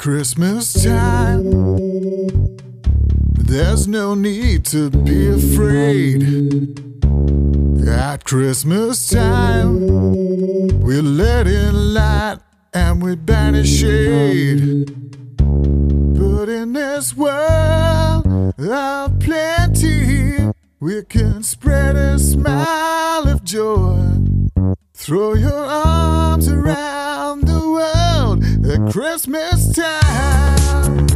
Christmas time, there's no need to be afraid. At Christmas time, we let in light and we banish shade. But in this world of plenty, we can spread a smile of joy. Throw your arms around the world at Christmas time.